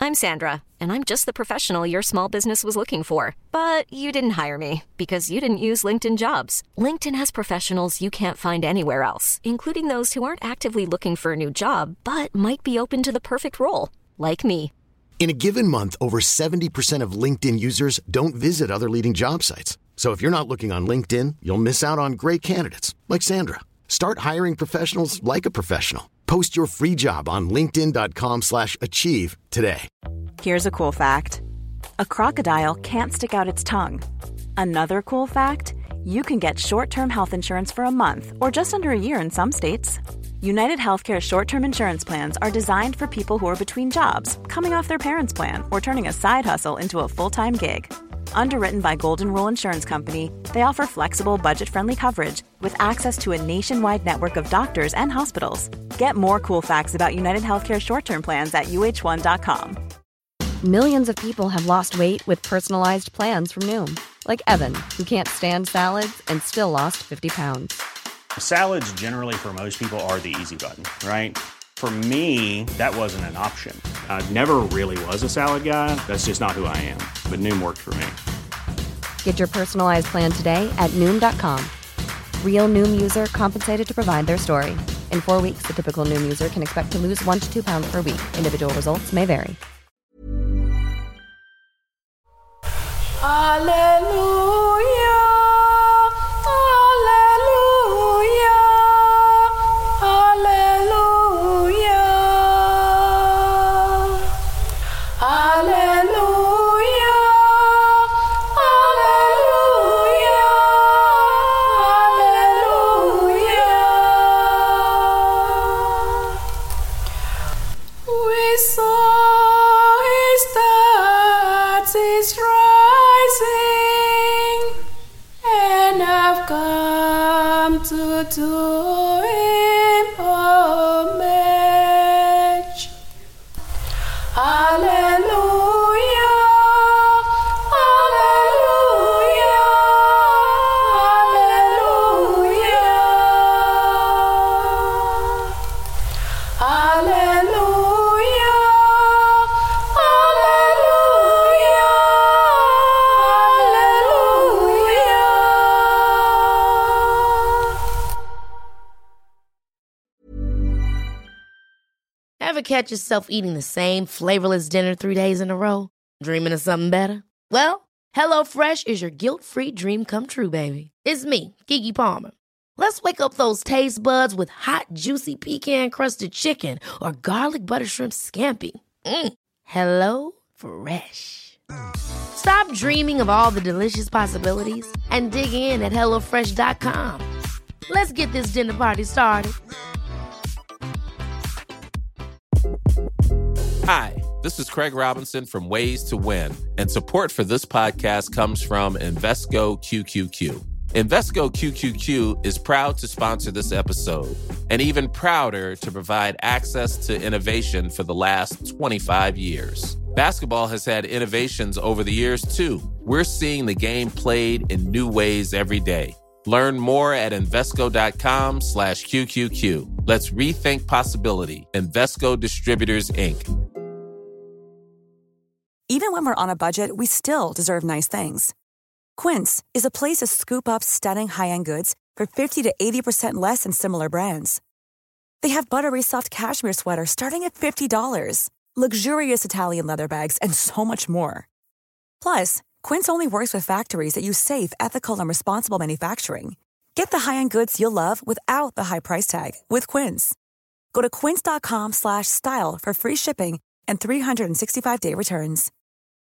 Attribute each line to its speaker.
Speaker 1: I'm Sandra, and I'm just the professional your small business was looking for. But you didn't hire me because you didn't use LinkedIn Jobs. LinkedIn has professionals you can't find anywhere else, including those who aren't actively looking for a new job, but might be open to the perfect role, like me.
Speaker 2: In a given month, over 70% of LinkedIn users don't visit other leading job sites. So if you're not looking on LinkedIn, you'll miss out on great candidates like Sandra. Start hiring professionals like a professional. Post your free job on linkedin.com/achieve today.
Speaker 3: Here's a cool fact. A crocodile can't stick out its tongue. Another cool fact, you can get short-term health insurance for a month or just under a year in some states. United Healthcare short-term insurance plans are designed for people who are between jobs, coming off their parents' plan, or turning a side hustle into a full-time gig. Underwritten by Golden Rule Insurance Company, they offer flexible, budget-friendly coverage with access to a nationwide network of doctors and hospitals. Get more cool facts about United Healthcare short-term plans at uh1.com.
Speaker 4: Millions of people have lost weight with personalized plans from Noom. Like Evan, who can't stand salads and still lost 50 pounds.
Speaker 5: Salads generally for most people are the easy button, right? For me, that wasn't an option. I never really was a salad guy. That's just not who I am. But Noom worked for me.
Speaker 4: Get your personalized plan today at Noom.com. Real Noom user compensated to provide their story. In 4 weeks, the typical Noom user can expect to lose 1 to 2 pounds per week. Individual results may vary.
Speaker 6: Hallelujah. To him homage. Hallelujah, hallelujah, hallelujah, hallelujah,
Speaker 7: Ever catch yourself eating the same flavorless dinner 3 days in a row? Dreaming of something better? Well, HelloFresh is your guilt-free dream come true, baby. It's me, Keke Palmer. Let's wake up those taste buds with hot, juicy pecan-crusted chicken or garlic butter shrimp scampi. Hello Fresh. Stop dreaming of all the delicious possibilities and dig in at HelloFresh.com. Let's get this dinner party started.
Speaker 8: Hi, this is Craig Robinson from Ways to Win, and support for this podcast comes from Invesco QQQ. Invesco QQQ is proud to sponsor this episode, and even prouder to provide access to innovation for the last 25 years. Basketball has had innovations over the years, too. We're seeing the game played in new ways every day. Learn more at Invesco.com/QQQ. Let's rethink possibility. Invesco Distributors, Inc.
Speaker 3: Even when we're on a budget, we still deserve nice things. Quince is a place to scoop up stunning high-end goods for 50 to 80% less than similar brands. They have buttery soft cashmere sweaters starting at $50, luxurious Italian leather bags, and so much more. Plus, Quince only works with factories that use safe, ethical, and responsible manufacturing. Get the high-end goods you'll love without the high price tag with Quince. Go to quince.com/style for free shipping and 365-day returns.